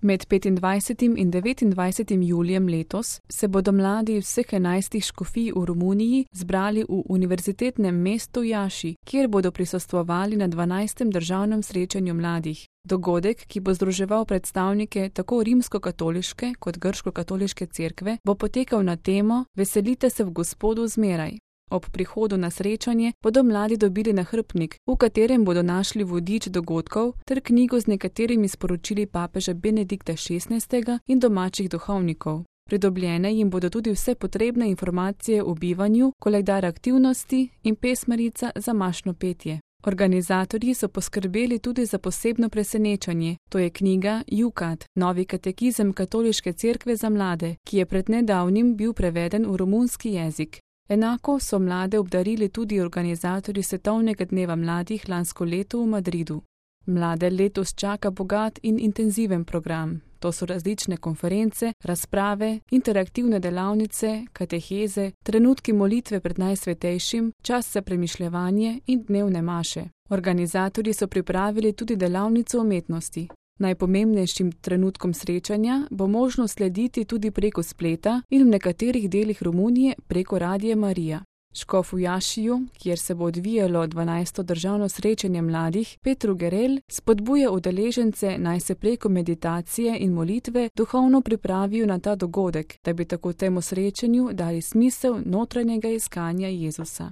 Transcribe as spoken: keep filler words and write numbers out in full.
Med petindvajsetim in devetindvajsetim julijem letos se bodo mladi vseh enajstih škofij v Romuniji zbrali v univerzitetnem mestu Iași, kjer bodo prisostvovali na dvanajstem državnem srečanju mladih. Dogodek, ki bo združeval predstavnike tako rimskokatoliške kot grškokatoliške cerkve, bo potekal na temo Veselite se v Gospodu zmeraj. Ob prihodu na srečanje bodo mladi dobili nahrbtnik, v katerem bodo našli vodič dogodkov ter knjigo z nekaterimi sporočili papeža Benedikta šestnajstega in domačih duhovnikov. Pridobljene jim bodo tudi vse potrebne informacije o bivanju, koledar aktivnosti in pesmarica za mašno petje. Organizatorji so poskrbeli tudi za posebno presenečenje, to je knjiga Jukat, novi katekizem Katoliške cerkve za mlade, ki je pred nedavnim bil preveden v romunski jezik. Enako so mlade obdarili tudi organizatorji Svetovnega dneva mladih lansko leto v Madridu. Mlade letos čaka bogat in intenziven program. To so različne konference, razprave, interaktivne delavnice, kateheze, trenutki molitve pred Najsvetejšim, čas za premišljevanje in dnevne maše. Organizatorji so pripravili tudi delavnico umetnosti. Najpomembnejšim trenutkom srečanja bo možno slediti tudi preko spleta in v nekaterih delih Romunije preko Radia Marija. Škof v Iašiju, kjer se bo odvijalo dvanajsto državno srečanje mladih, Petru Gerel spodbuja udeležence, naj se preko meditacije in molitve duhovno pripravijo na ta dogodek, da bi tako temu srečanju dali smisel notranjega iskanja Jezusa.